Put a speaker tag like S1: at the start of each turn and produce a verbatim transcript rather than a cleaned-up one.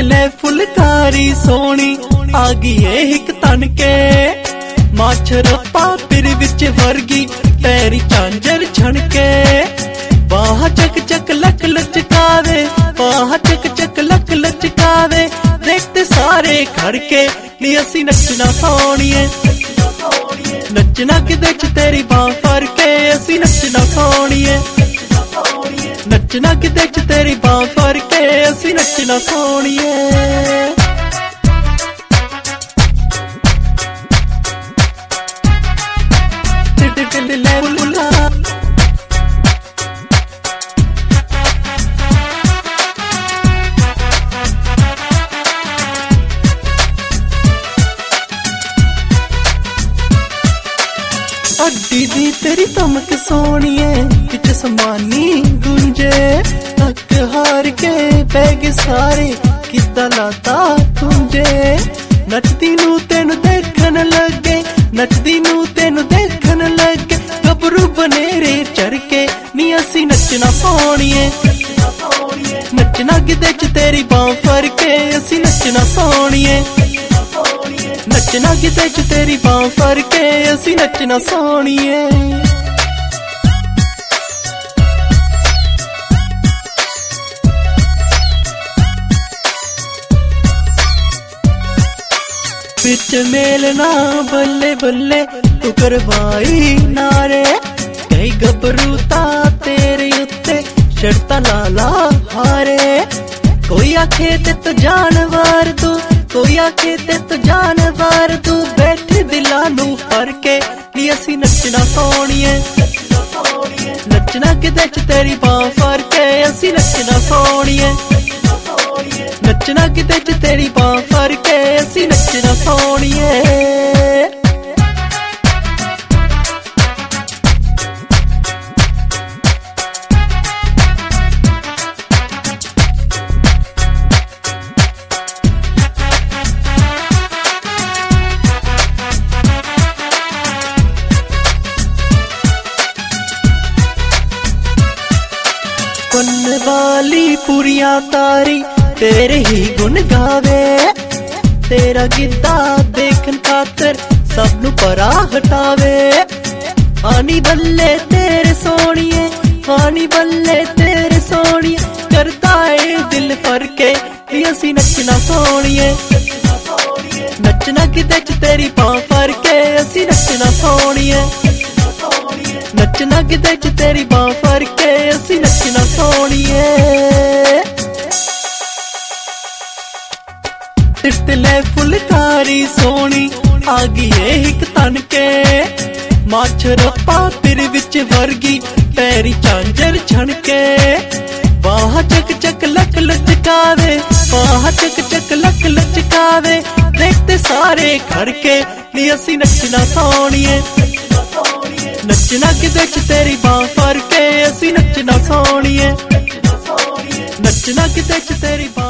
S1: ले फुलकारी सोनी आ गई है हिक तन के माछर पापिर विच वर्गी पैरी झांझर छणके बाह चक चक लक लचकावे बाह चक चक लक लचकावे देखते सारे खड़के नी असी नचना सोनिए नचना किदे च तेरी बाह फड़ के असी नचना सोनिए नचना किदे च तेरी बाह फड़ के असी नचना सोनिए अड्डी दी तेरी तमक सोनिए बिच समानी गुंजे तक हार के बैग सारे किदा लाता तुंजे नचदी नू तेनू देखन लगे नचदी नू तेनू देखन लगे गबरू बनेरे चढ़ के नी असी नचना सोनिए नचना किदे च तेरी बाह फड़ के असी नचना सोनिए नचना किदे च तेरी बाह फड़ के असी नचना सोनिए बिच मेलना बल्ले बल्ले तू करवाई नारे कई गबरू ता तेरे उत्ते शर्ता लाला हारे कोई आखे ते तो जानवर तू कोई आखे ते तो जानवर तू बैठे दिला नू फड़ के नी असी नचना सोनिए नचना किदे च तेरी बाह फड़ के असी नचना सोनिए नचना किदे च तेरी बाह फड़ के असी नचना सोनिए गुन वाली पुरिया तारी तेरे ही गुन गावे तेरा गिद्दा देखन खातर सब नु परा हटावे आनी बल्ले तेरे सोनिए आनी बल्ले तेरे सोनिए करता है दिल फड़ के असी नचना सोनिए नचना किदे च तेरी बाह फड़ के असी नचना सोनिए नचना किदे च तेरी बाह फड़ के असी नचना सोनिए तितले फुलकारी सोनी आ गई है हिक तन के माछर पापिर विच वर्गी पैरी झांझर छणके बाह चक चक लक लचकावे बाह चक चक लक लचकावे देखते सारे खड़के नी असी नचना सोनिए नचना किदे च तेरी बाह फड़ के असी नचना सोनिए नचना किदे च तेरी